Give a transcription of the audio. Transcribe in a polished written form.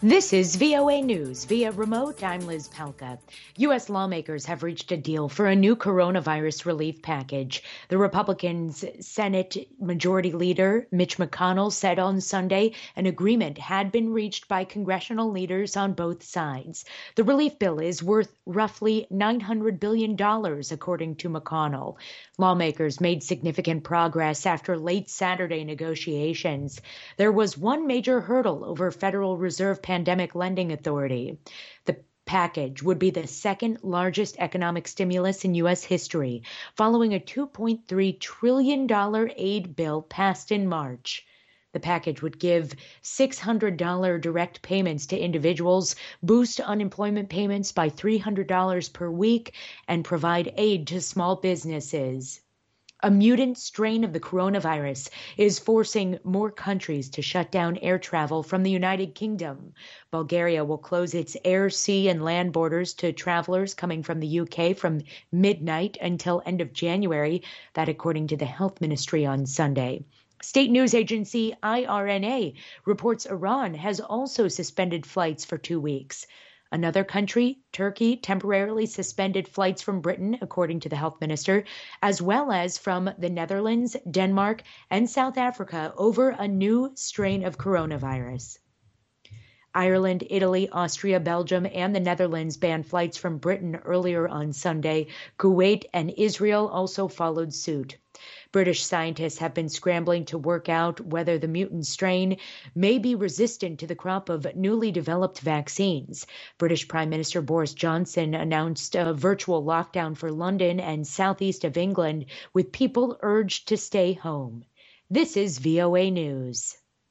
This is VOA News. Via remote, I'm Liz Palka. U.S. lawmakers have reached a deal for a new coronavirus relief package. The Republicans' Senate Majority Leader Mitch McConnell said on Sunday an agreement had been reached by congressional leaders on both sides. The relief bill is worth roughly $900 billion, according to McConnell. Lawmakers made significant progress after late Saturday negotiations. There was one major hurdle over Federal Reserve Pandemic Lending Authority. The package would be the second largest economic stimulus in U.S. history, following a $2.3 trillion aid bill passed in March. The package would give $600 direct payments to individuals, boost unemployment payments by $300 per week, and provide aid to small businesses. A mutant strain of the coronavirus is forcing more countries to shut down air travel from the United Kingdom. Bulgaria will close its air, sea, and land borders to travelers coming from the UK from midnight until end of January, that according to the Health Ministry on Sunday. State news agency IRNA reports Iran has also suspended flights for 2 weeks. Another country, Turkey, temporarily suspended flights from Britain, according to the health minister, as well as from the Netherlands, Denmark, and South Africa over a new strain of coronavirus. Ireland, Italy, Austria, Belgium, and the Netherlands banned flights from Britain earlier on Sunday. Kuwait and Israel also followed suit. British scientists have been scrambling to work out whether the mutant strain may be resistant to the crop of newly developed vaccines. British Prime Minister Boris Johnson announced a virtual lockdown for London and southeast of England, with people urged to stay home. This is VOA News.